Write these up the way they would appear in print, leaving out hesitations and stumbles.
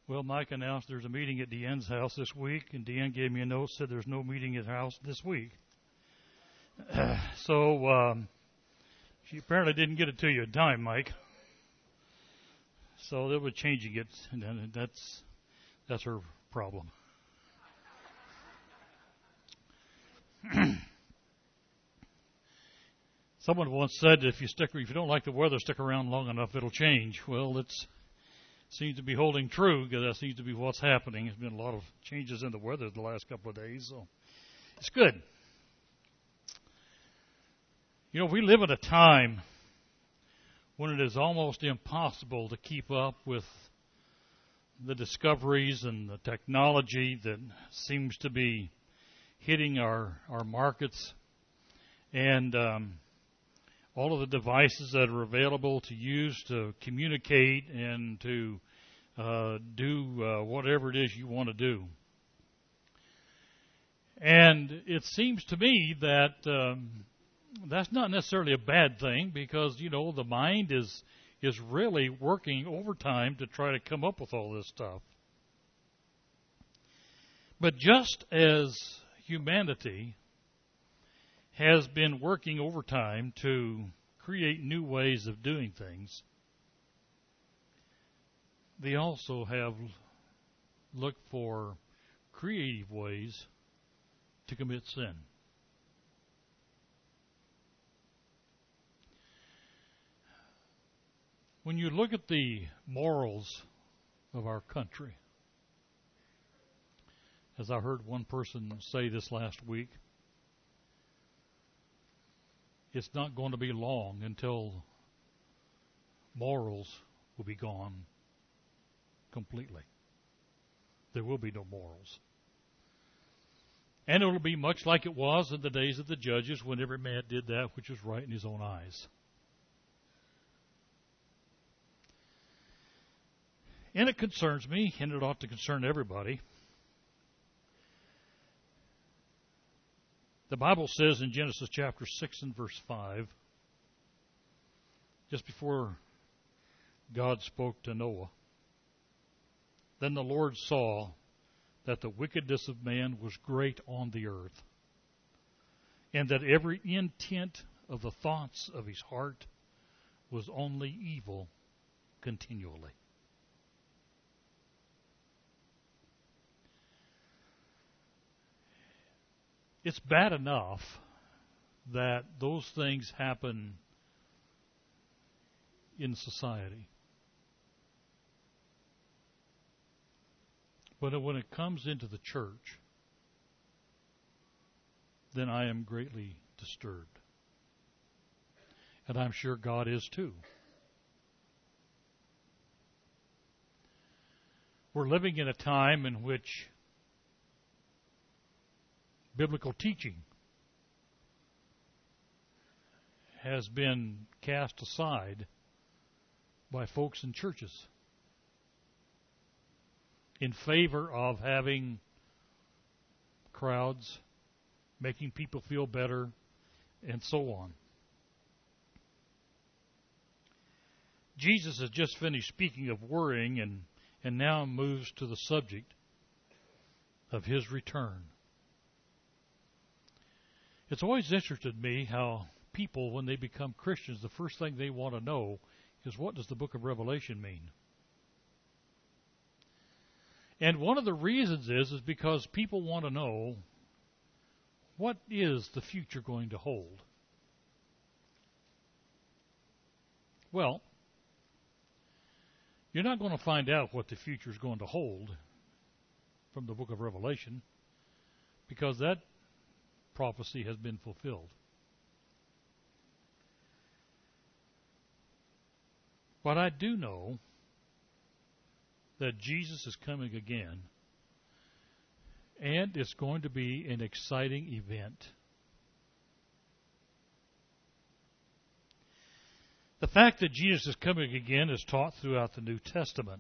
Well, Mike announced there's a meeting at Deanne's house this week, and Deanne gave me a note, said there's no meeting at her house this week. So she apparently didn't get it to you in time, Mike. So they were changing it, and that's her problem. Someone once said, if you don't like the weather, stick around long enough, it'll change. Well, it seems to be holding true, because that seems to be what's happening. There's been a lot of changes in the weather the last couple of days, so it's good. You know, we live at a time when it is almost impossible to keep up with the discoveries and the technology that seems to be hitting our markets, and all of the devices that are available to use to communicate and to do whatever it is you want to do. And it seems to me that that's not necessarily a bad thing, because, you know, the mind is really working overtime to try to come up with all this stuff. But just as humanity has been working overtime to create new ways of doing things, they also have looked for creative ways to commit sin. When you look at the morals of our country, as I heard one person say this last week, it's not going to be long until morals will be gone completely. There will be no morals. And it will be much like it was in the days of the judges, when every man did that which was right in his own eyes. And it concerns me, and it ought to concern everybody. The Bible says in Genesis chapter 6 and verse 5, just before God spoke to Noah, then the Lord saw that the wickedness of man was great on the earth, and that every intent of the thoughts of his heart was only evil continually. It's bad enough that those things happen in society. But when it comes into the church, then I am greatly disturbed. And I'm sure God is too. We're living in a time in which biblical teaching has been cast aside by folks in churches in favor of having crowds, making people feel better, and so on. Jesus has just finished speaking of worrying and now moves to the subject of his return. It's always interested me how people, when they become Christians, the first thing they want to know is, what does the book of Revelation mean? And one of the reasons is because people want to know, what is the future going to hold? Well, you're not going to find out what the future is going to hold from the book of Revelation, because that prophecy has been fulfilled. But I do know that Jesus is coming again, and it's going to be an exciting event. The fact that Jesus is coming again is taught throughout the New Testament.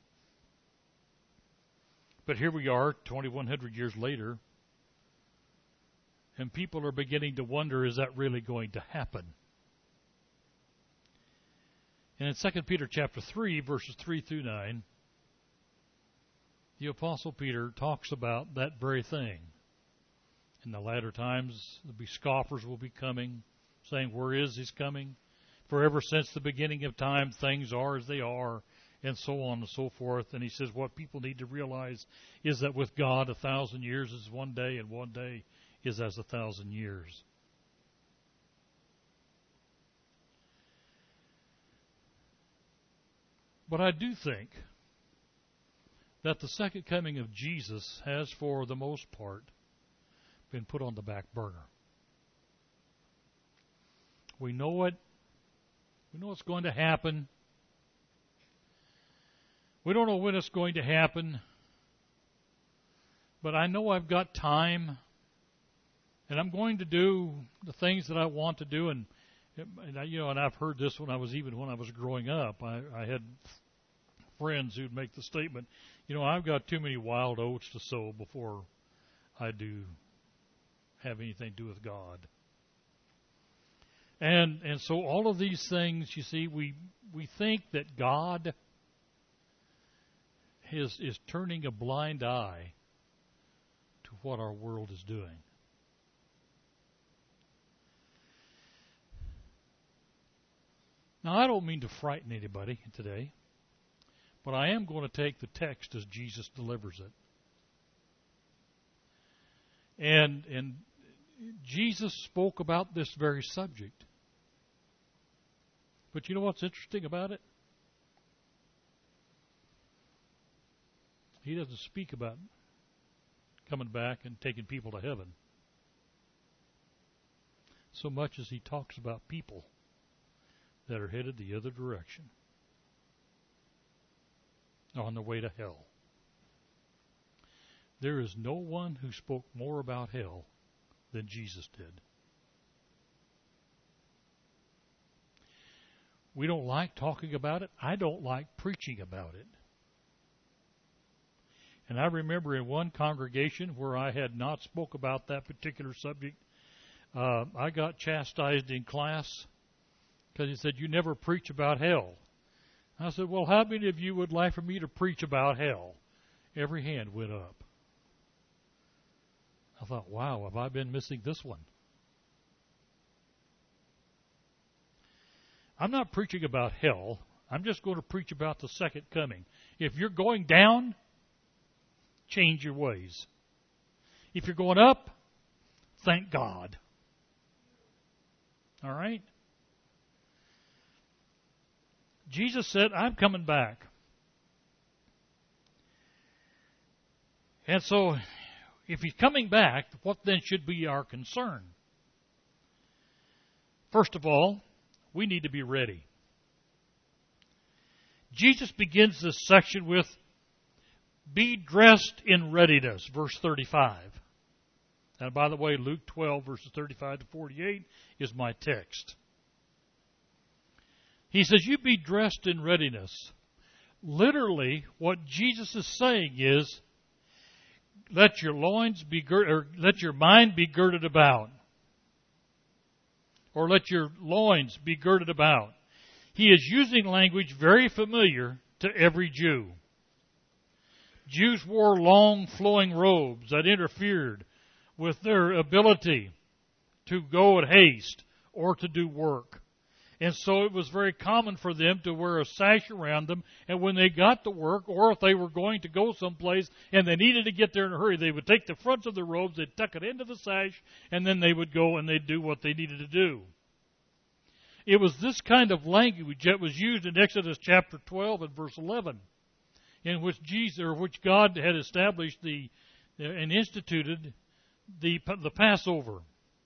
But here we are, 2,100 years later, and people are beginning to wonder, is that really going to happen? And in 2 Peter chapter 3, verses 3 through 9, the Apostle Peter talks about that very thing. In the latter times, there'll be scoffers will be coming, saying, where is His coming? For ever since the beginning of time, things are as they are, and so on and so forth. And he says what people need to realize is that with God, 1,000 years is one day, and one day is as 1,000 years. But I do think that the second coming of Jesus has, for the most part, been put on the back burner. We know it. We know it's going to happen. We don't know when it's going to happen. But I know I've got time. And I'm going to do the things that I want to do. And I've heard this when I was growing up. I had friends who'd make the statement, I've got too many wild oats to sow before I do have anything to do with God. And so all of these things, you see, we think that God is turning a blind eye to what our world is doing. Now, I don't mean to frighten anybody today, but I am going to take the text as Jesus delivers it. And Jesus spoke about this very subject. But you know what's interesting about it? He doesn't speak about coming back and taking people to heaven so much as he talks about people that are headed the other direction, on the way to hell. There is no one who spoke more about hell than Jesus did. We don't like talking about it. I don't like preaching about it. And I remember in one congregation where I had not spoke about that particular subject, I got chastised in class because he said, you never preach about hell. I said, well, how many of you would like for me to preach about hell? Every hand went up. I thought, wow, have I been missing this one? I'm not preaching about hell. I'm just going to preach about the second coming. If you're going down, change your ways. If you're going up, thank God. All right? Jesus said, I'm coming back. And so, if He's coming back, what then should be our concern? First of all, we need to be ready. Jesus begins this section with, be dressed in readiness, verse 35. And by the way, Luke 12, verses 35 to 48 is my text. He says, you be dressed in readiness. Literally, what Jesus is saying is, let your loins be let your mind be girded about. Or let your loins be girded about. He is using language very familiar to every Jew. Jews wore long flowing robes that interfered with their ability to go in haste or to do work. And so it was very common for them to wear a sash around them, and when they got to work, or if they were going to go someplace and they needed to get there in a hurry, they would take the fronts of the robes, they'd tuck it into the sash, and then they would go and they'd do what they needed to do. It was this kind of language that was used in Exodus chapter 12 and verse 11, in which God had established and instituted the Passover.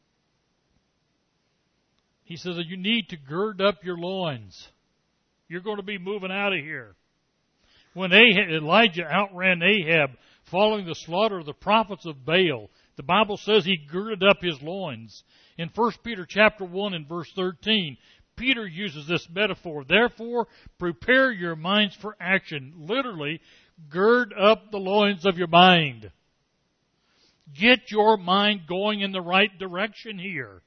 He says that you need to gird up your loins. You're going to be moving out of here. When Elijah outran Ahab following the slaughter of the prophets of Baal, the Bible says he girded up his loins. In 1 Peter chapter 1 and verse 13, Peter uses this metaphor. Therefore, prepare your minds for action. Literally, gird up the loins of your mind. Get your mind going in the right direction here.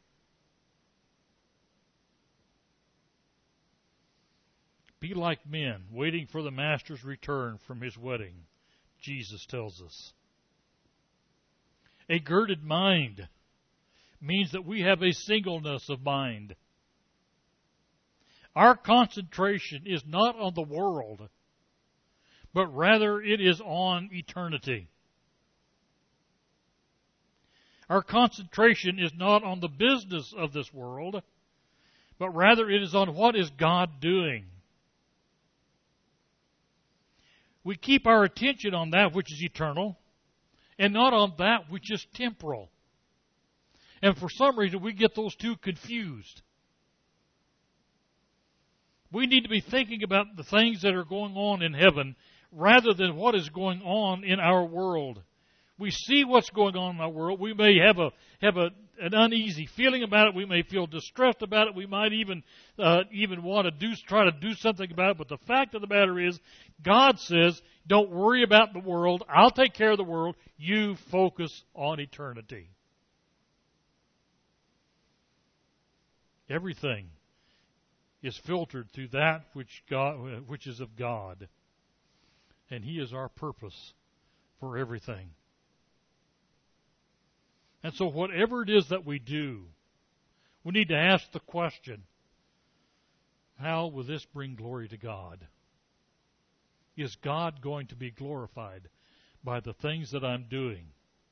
Be like men, waiting for the master's return from his wedding, Jesus tells us. A girded mind means that we have a singleness of mind. Our concentration is not on the world, but rather it is on eternity. Our concentration is not on the business of this world, but rather it is on what is God doing. We keep our attention on that which is eternal and not on that which is temporal. And for some reason we get those two confused. We need to be thinking about the things that are going on in heaven rather than what is going on in our world. We see what's going on in our world. We may have an uneasy feeling about it. We may feel distressed about it. We might even want to try to do something about it. But the fact of the matter is, God says, don't worry about the world. I'll take care of the world. You focus on eternity. Everything is filtered through that which is of God. And He is our purpose for everything. And so whatever it is that we do, we need to ask the question, how will this bring glory to God? Is God going to be glorified by the things that I'm doing?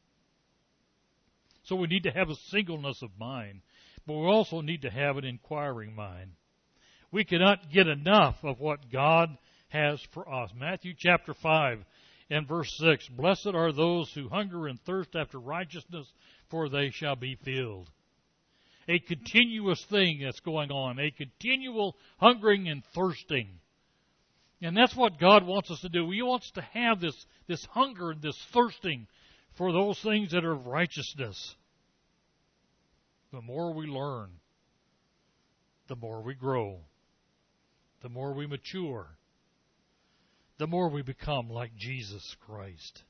So we need to have a singleness of mind, but we also need to have an inquiring mind. We cannot get enough of what God has for us. Matthew chapter 5 and verse 6, Blessed are those who hunger and thirst after righteousness, for they shall be filled. A continuous thing that's going on, a continual hungering and thirsting. And that's what God wants us to do. He wants to have this hunger and this thirsting for those things that are of righteousness. The more we learn, the more we grow, the more we mature, the more we become like Jesus Christ.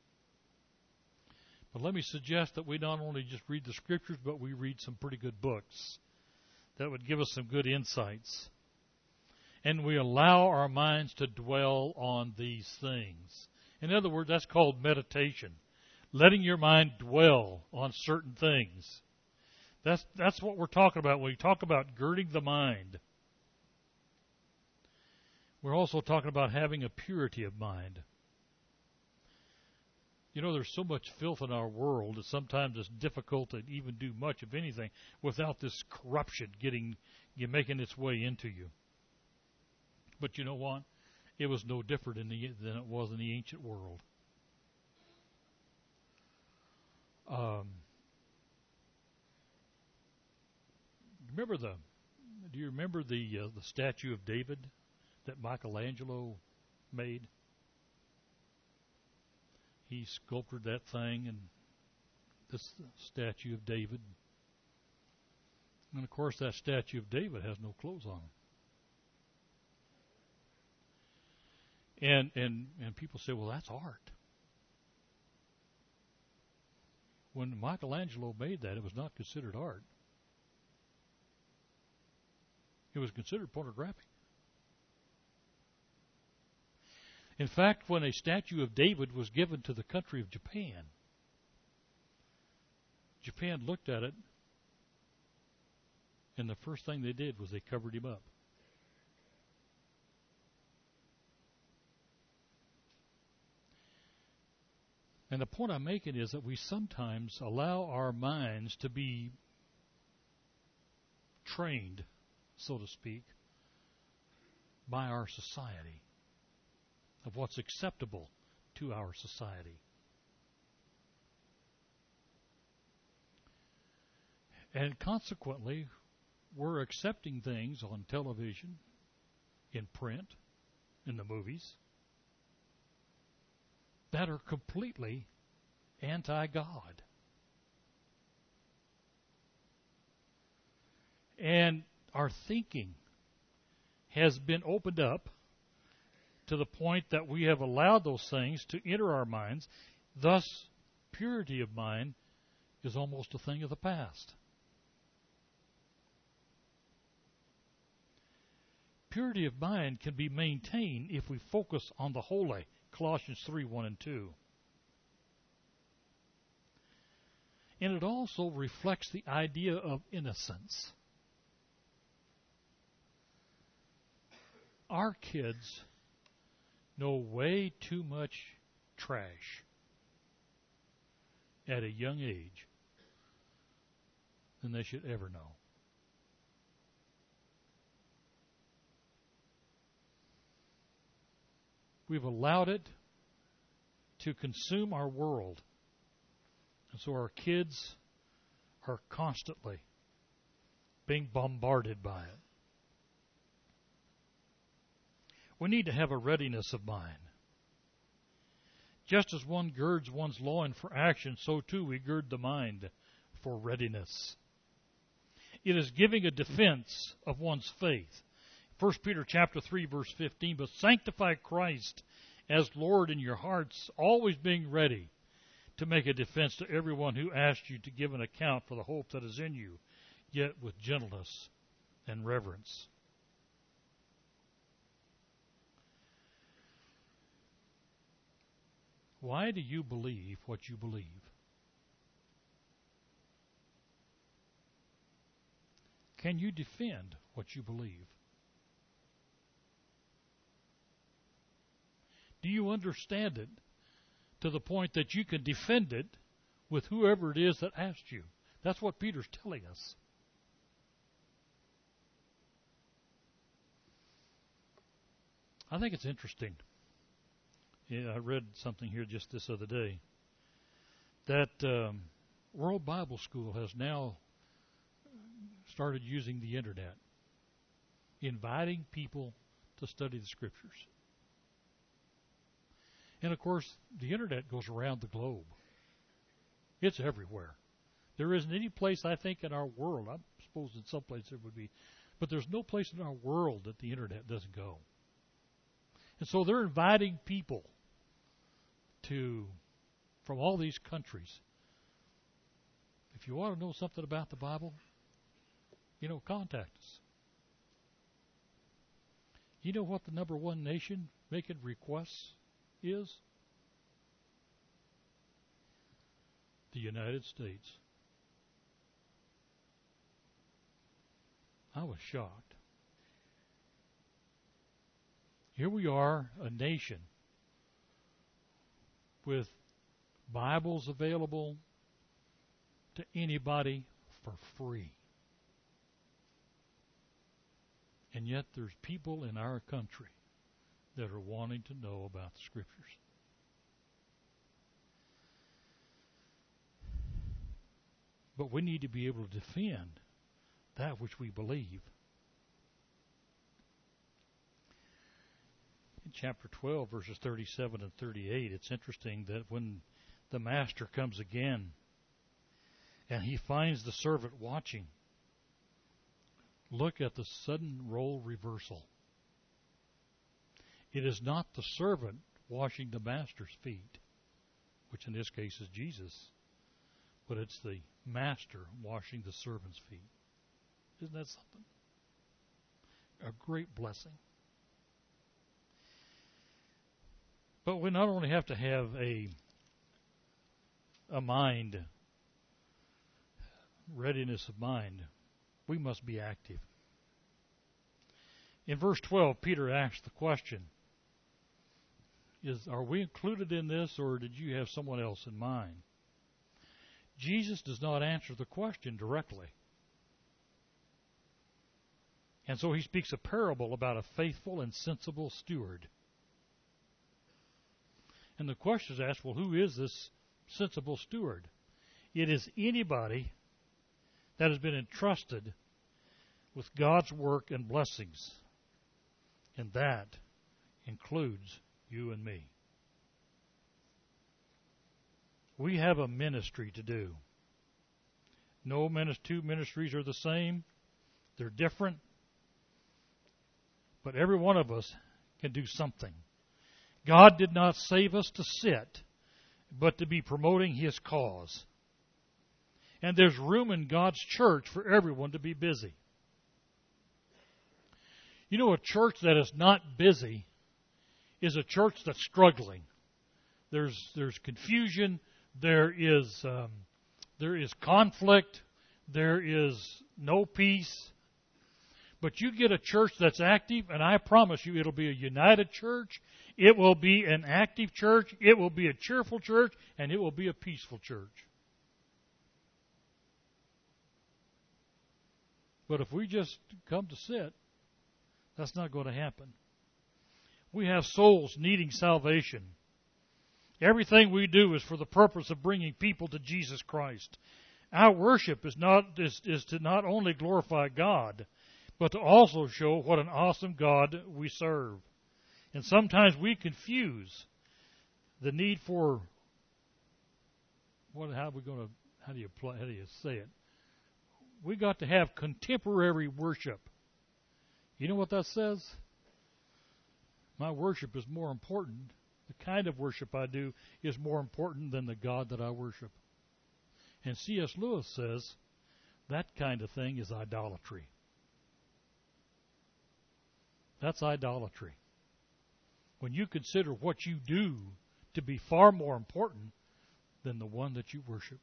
But let me suggest that we not only just read the Scriptures, but we read some pretty good books that would give us some good insights. And we allow our minds to dwell on these things. In other words, that's called meditation. Letting your mind dwell on certain things. That's what we're talking about when we talk about girding the mind. We're also talking about having a purity of mind. You know, there's so much filth in our world that sometimes it's difficult to even do much of anything without this corruption making its way into you. But you know what? It was no different than it was in the ancient world. Do you remember the statue of David that Michelangelo made? He sculpted that thing, and this statue of David. And of course, that statue of David has no clothes on him. And people say, well, that's art. When Michelangelo made that, it was not considered art. It was considered pornographic. In fact, when a statue of David was given to the country of Japan, Japan looked at it, and the first thing they did was they covered him up. And the point I'm making is that we sometimes allow our minds to be trained, so to speak, by our society, of what's acceptable to our society. And consequently, we're accepting things on television, in print, in the movies, that are completely anti-God. And our thinking has been opened up to the point that we have allowed those things to enter our minds. Thus, purity of mind is almost a thing of the past. Purity of mind can be maintained if we focus on the holy Colossians 3, 1 and 2. And it also reflects the idea of innocence. Our kids know way too much trash at a young age than they should ever know. We've allowed it to consume our world. And so our kids are constantly being bombarded by it. We need to have a readiness of mind. Just as one girds one's loin for action, so too we gird the mind for readiness. It is giving a defense of one's faith. 1 Peter chapter 3, verse 15, but sanctify Christ as Lord in your hearts, always being ready to make a defense to everyone who asks you to give an account for the hope that is in you, yet with gentleness and reverence. Why do you believe what you believe? Can you defend what you believe? Do you understand it to the point that you can defend it with whoever it is that asked you? That's what Peter's telling us. I think it's interesting. I read something here just this other day that World Bible School has now started using the internet, inviting people to study the Scriptures. And of course, the internet goes around the globe. It's everywhere. There isn't any place, I think, in our world, I suppose in some places there would be, but there's no place in our world that the internet doesn't go. And so they're inviting people from all these countries. If you want to know something about the Bible, contact us. You know what the number one nation making requests is? The United States. I was shocked. Here we are, a nation with Bibles available to anybody for free. And yet there's people in our country that are wanting to know about the Scriptures. But we need to be able to defend that which we believe. In chapter 12, verses 37 and 38, it's interesting that when the master comes again and he finds the servant watching, look at the sudden role reversal. It is not the servant washing the master's feet, which in this case is Jesus, but it's the master washing the servant's feet. Isn't that something? A great blessing. But we not only have to have a mind, readiness of mind, we must be active. In verse 12, Peter asks the question, are we included in this, or did you have someone else in mind? Jesus does not answer the question directly. And so he speaks a parable about a faithful and sensible steward. And the question is asked, well, who is this sensible steward? It is anybody that has been entrusted with God's work and blessings. And that includes you and me. We have a ministry to do. No two ministries are the same. They're different. But every one of us can do something. God did not save us to sit, but to be promoting His cause. And there's room in God's church for everyone to be busy. You know, a church that is not busy is a church that's struggling. there's confusion, there is conflict, there is no peace. But you get a church that's active, and I promise you it'll be a united church, it will be an active church, it will be a cheerful church, and it will be a peaceful church. But if we just come to sit, that's not going to happen. We have souls needing salvation. Everything we do is for the purpose of bringing people to Jesus Christ. Our worship is to not only glorify God, but to also show what an awesome God we serve. And sometimes we confuse the need for how do you say it? We got to have contemporary worship. You know what that says? My worship is more important. The kind of worship I do is more important than the God that I worship. And C.S. Lewis says that kind of thing is idolatry. That's idolatry. When you consider what you do to be far more important than the one that you worship.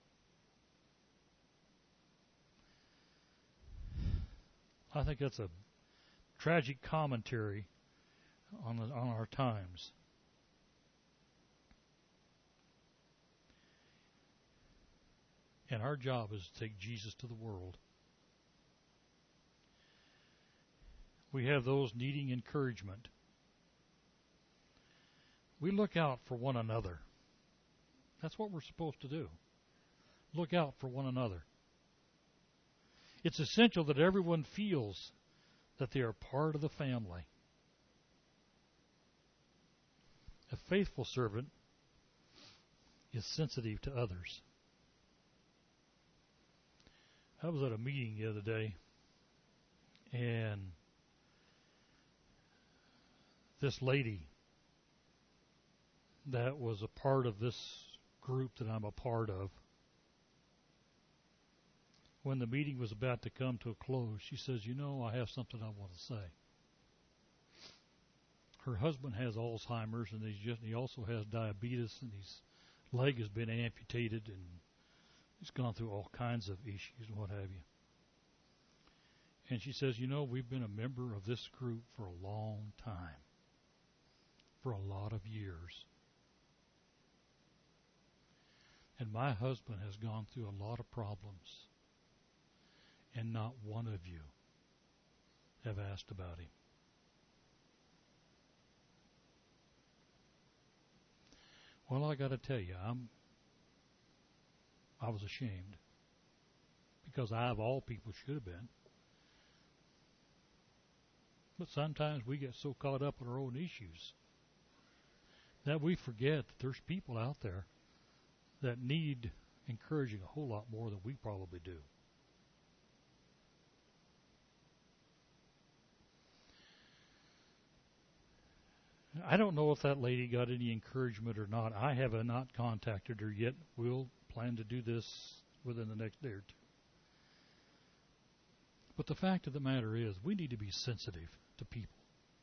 I think that's a tragic commentary on our times. And our job is to take Jesus to the world. We have those needing encouragement. We look out for one another. That's what we're supposed to do. Look out for one another. It's essential that everyone feels that they are part of the family. A faithful servant is sensitive to others. I was at a meeting the other day, and this lady that was a part of this group that I'm a part of, when the meeting was about to come to a close, she says, I have something I want to say. Her husband has Alzheimer's, and he also has diabetes, and his leg has been amputated, and he's gone through all kinds of issues and what have you. And she says, we've been a member of this group for a long time, for a lot of years. And my husband has gone through a lot of problems, and not one of you have asked about him. Well, I got to tell you, I was ashamed, because I, of all people, should have been. But sometimes we get so caught up in our own issues that we forget that there's people out there that need encouraging a whole lot more than we probably do. I don't know if that lady got any encouragement or not. I have not contacted her yet. We'll plan to do this within the next day or two. But the fact of the matter is, we need to be sensitive to people.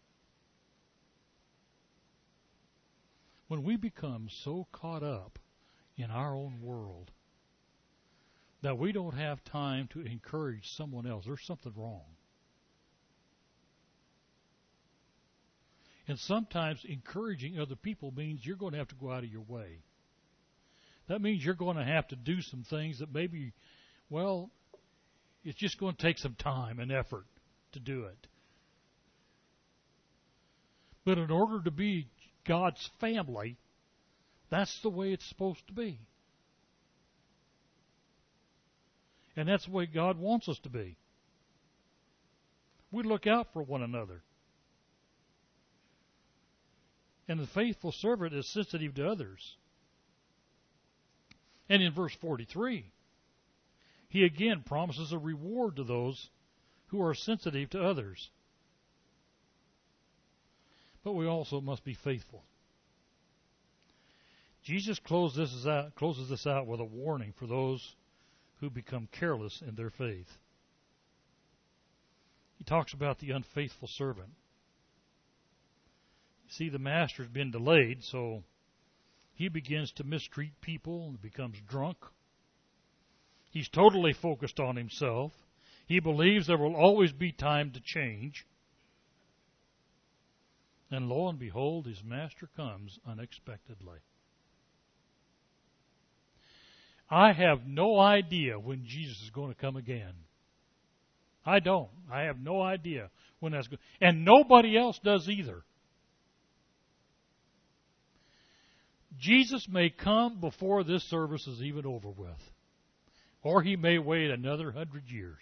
When we become so caught up in our own world that we don't have time to encourage someone else, there's something wrong. And sometimes encouraging other people means you're going to have to go out of your way. That means you're going to have to do some things that maybe, it's just going to take some time and effort to do it. But in order to be God's family, that's the way it's supposed to be. And that's the way God wants us to be. We look out for one another. And the faithful servant is sensitive to others. And in verse 43, he again promises a reward to those who are sensitive to others. But we also must be faithful. Jesus closes this out with a warning for those who become careless in their faith. He talks about the unfaithful servant. See, the master's been delayed, so he begins to mistreat people and becomes drunk. He's totally focused on himself. He believes there will always be time to change. And lo and behold, his master comes unexpectedly. I have no idea when Jesus is going to come again. I don't. I have no idea when that's going. And nobody else does either. Jesus may come before this service is even over with. Or he may wait another 100 years.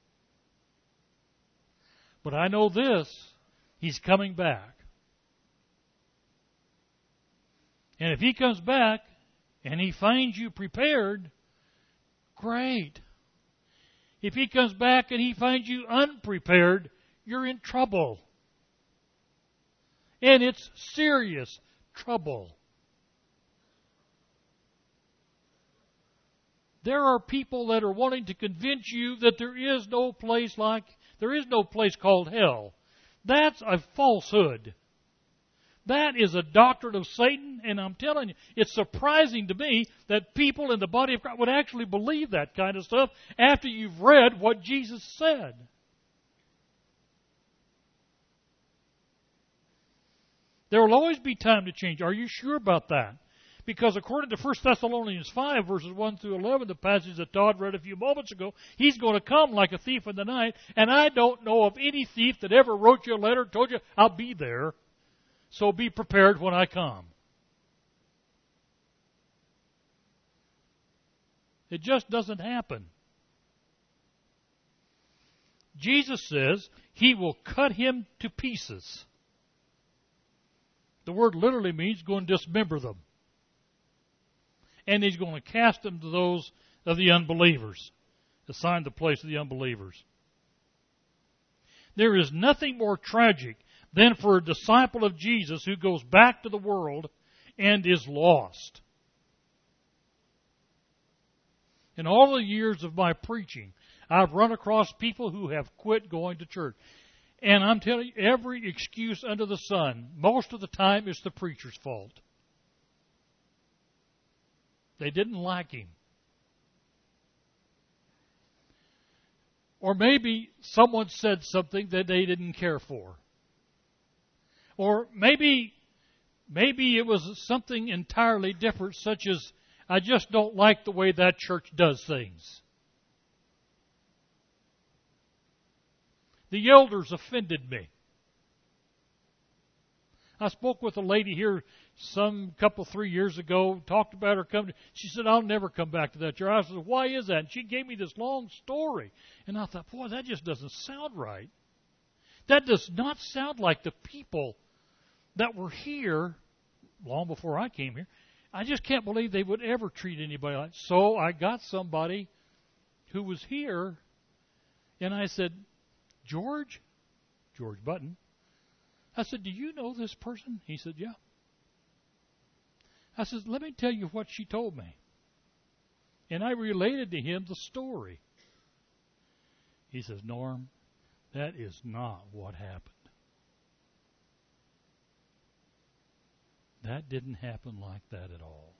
But I know this, he's coming back. And if he comes back and he finds you prepared, great. If he comes back and he finds you unprepared, you're in trouble. And it's serious trouble. There are people that are wanting to convince you that there is no place called hell. That's a falsehood. That is a doctrine of Satan, and I'm telling you, it's surprising to me that people in the body of Christ would actually believe that kind of stuff after you've read what Jesus said. There will always be time to change. Are you sure about that? Because according to 1 Thessalonians 5, verses 1 through 11, the passage that Todd read a few moments ago, he's going to come like a thief in the night, and I don't know of any thief that ever wrote you a letter and told you, I'll be there. So be prepared when I come. It just doesn't happen. Jesus says he will cut him to pieces. The word literally means go and dismember them. And he's going to cast them to those of the unbelievers. Assign the place of the unbelievers. There is nothing more tragic than for a disciple of Jesus who goes back to the world and is lost. In all the years of my preaching, I've run across people who have quit going to church. And I'm telling you, every excuse under the sun, most of the time, is the preacher's fault. They didn't like him. Or maybe someone said something that they didn't care for. Or maybe it was something entirely different, such as, I just don't like the way that church does things. The elders offended me. I spoke with a lady here couple 3 years ago, talked about her coming. She said, I'll never come back to that church. I said, why is that? And she gave me this long story. And I thought, boy, that just doesn't sound right. That does not sound like the people that were here long before I came here. I just can't believe they would ever treat anybody like that. So I got somebody who was here, and I said, George Button. I said, do you know this person? He said, yeah. I said, let me tell you what she told me. And I related to him the story. He says, Norm, that is not what happened. That didn't happen like that at all.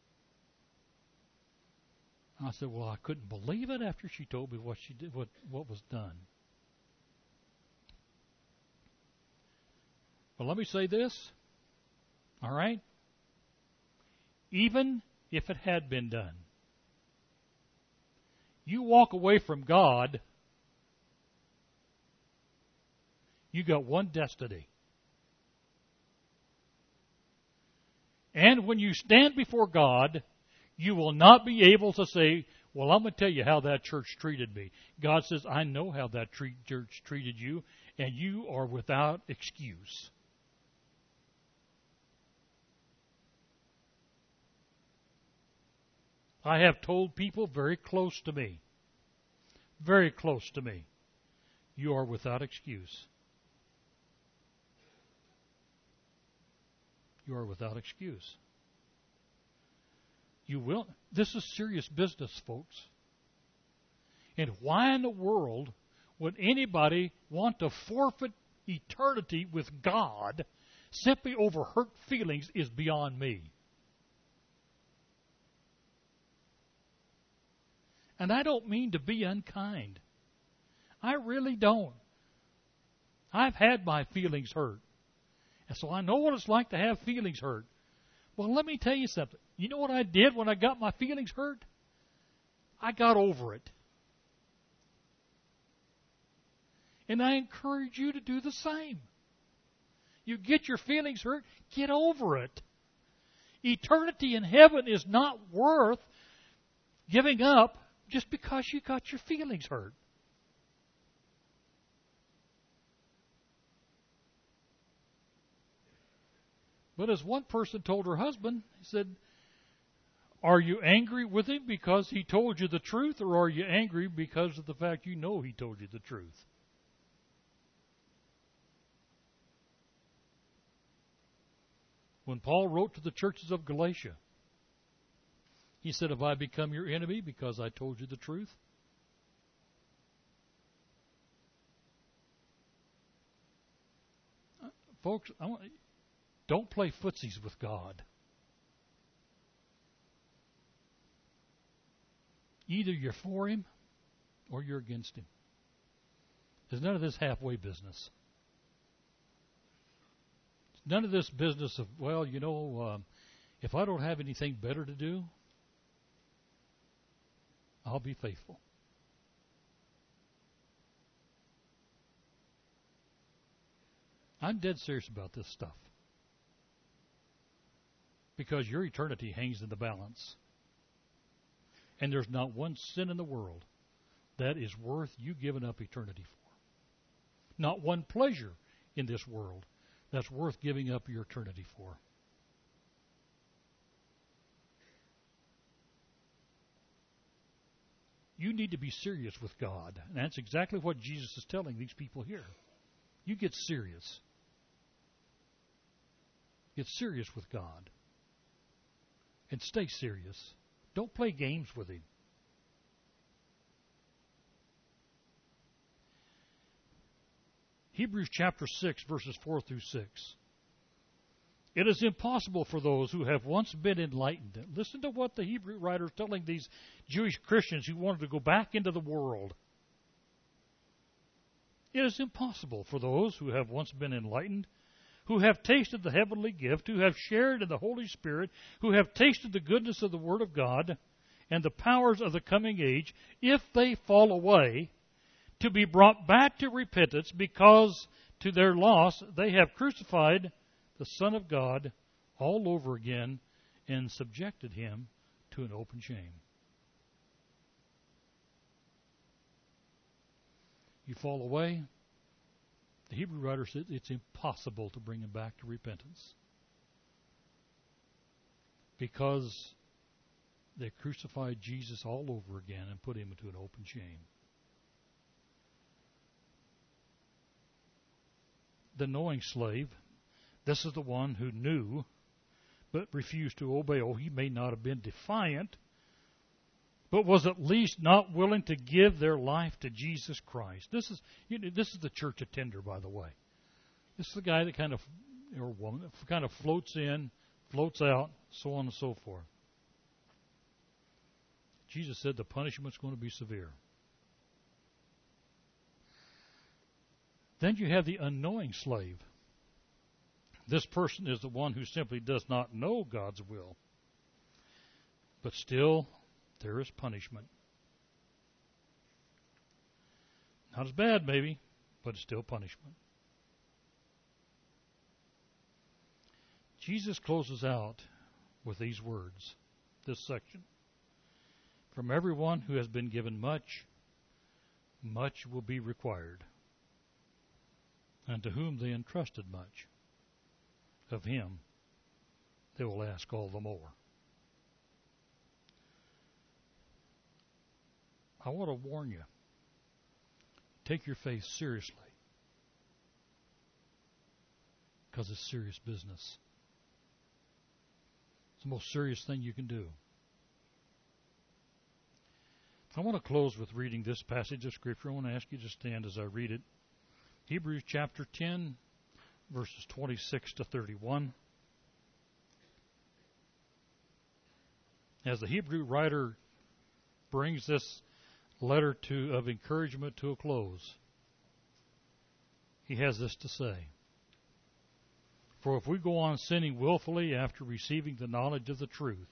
I said, well, I couldn't believe it after she told me what she did, what was done. But let me say this, all right? Even if it had been done, you walk away from God, you got one destiny. And when you stand before God, you will not be able to say, well, I'm going to tell you how that church treated me. God says, I know how that church treated you, and you are without excuse. I have told people very close to me, you are without excuse. You are without excuse. You will. This is serious business, folks. And why in the world would anybody want to forfeit eternity with God simply over hurt feelings is beyond me. And I don't mean to be unkind. I really don't. I've had my feelings hurt. And so I know what it's like to have feelings hurt. Well, let me tell you something. You know what I did when I got my feelings hurt? I got over it. And I encourage you to do the same. You get your feelings hurt, get over it. Eternity in heaven is not worth giving up just because you got your feelings hurt. But as one person told her husband, he said, are you angry with him because he told you the truth, or are you angry because of the fact you know he told you the truth? When Paul wrote to the churches of Galatia, he said, have I become your enemy because I told you the truth? Folks, don't play footsies with God. Either you're for Him or you're against Him. There's none of this halfway business. None of this business of, well, if I don't have anything better to do, I'll be faithful. I'm dead serious about this stuff. Because your eternity hangs in the balance. And there's not one sin in the world that is worth you giving up eternity for. Not one pleasure in this world that's worth giving up your eternity for. You need to be serious with God. And that's exactly what Jesus is telling these people here. You get serious. Get serious with God. And stay serious. Don't play games with Him. Hebrews chapter 6, verses 4 through 6. It is impossible for those who have once been enlightened. Listen to what the Hebrew writer is telling these Jewish Christians who wanted to go back into the world. It is impossible for those who have once been enlightened, who have tasted the heavenly gift, who have shared in the Holy Spirit, who have tasted the goodness of the Word of God and the powers of the coming age, if they fall away, to be brought back to repentance, because to their loss they have crucified the Son of God all over again and subjected Him to an open shame. You fall away, the Hebrew writer said it's impossible to bring him back to repentance, because they crucified Jesus all over again and put Him into an open shame. The knowing slave, this is the one who knew but refused to obey. Oh, he may not have been defiant, but was at least not willing to give their life to Jesus Christ. This is the church attender, by the way. This is the guy that or woman, that kind of floats in, floats out, so on and so forth. Jesus said the punishment's going to be severe. Then you have the unknowing slave. This person is the one who simply does not know God's will. But still, there is punishment. Not as bad, maybe, but it's still punishment. Jesus closes out with these words, this section. From everyone who has been given much, much will be required. And to whom they entrusted much, of him they will ask all the more. I want to warn you, take your faith seriously, because it's serious business. It's the most serious thing you can do. I want to close with reading this passage of Scripture. I want to ask you to stand as I read it. Hebrews chapter 10, verses 26 to 31. As the Hebrew writer brings this letter of encouragement to a close, he has this to say. For if we go on sinning willfully after receiving the knowledge of the truth,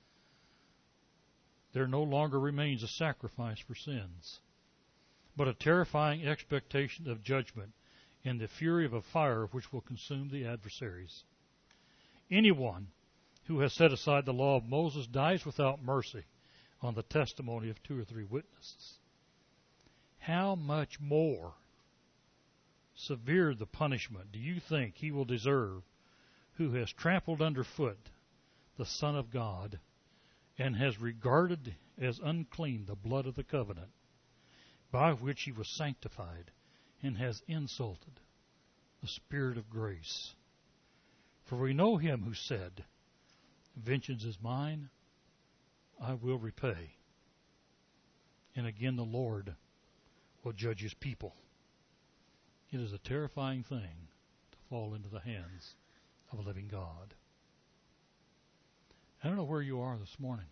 there no longer remains a sacrifice for sins, but a terrifying expectation of judgment and the fury of a fire which will consume the adversaries. Anyone who has set aside the law of Moses dies without mercy on the testimony of 2 or 3 witnesses. How much more severe the punishment do you think he will deserve who has trampled underfoot the Son of God and has regarded as unclean the blood of the covenant by which he was sanctified and has insulted the Spirit of grace? For we know him who said, vengeance is mine, I will repay. And again the Lord will judge his people. It is a terrifying thing to fall into the hands of a living God. I don't know where you are this morning.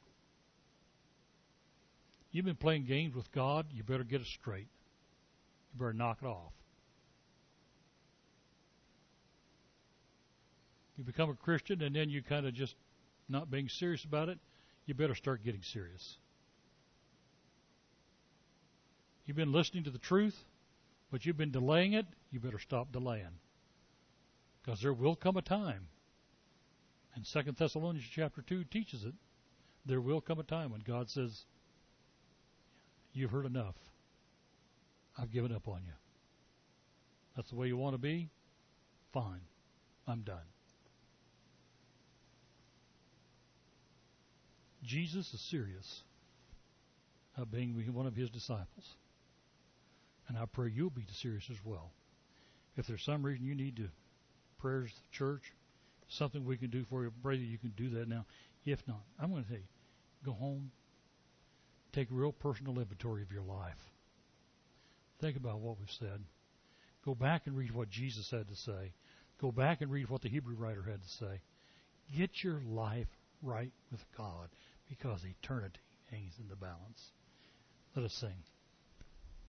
You've been playing games with God, you better get it straight. You better knock it off. You become a Christian and then you kind of just not being serious about it, you better start getting serious. You've been listening to the truth, but you've been delaying it, you better stop delaying. Because there will come a time, and 2 Thessalonians chapter 2 teaches it, there will come a time when God says, you've heard enough. I've given up on you. That's the way you want to be? Fine. I'm done. Jesus is serious about being one of his disciples. And I pray you'll be serious as well. If there's some reason you need to prayers to the church, something we can do for you, pray that you can do that now. If not, I'm going to tell you, go home, take a real personal inventory of your life. Think about what we've said. Go back and read what Jesus had to say. Go back and read what the Hebrew writer had to say. Get your life right with God, because eternity hangs in the balance. Let us sing.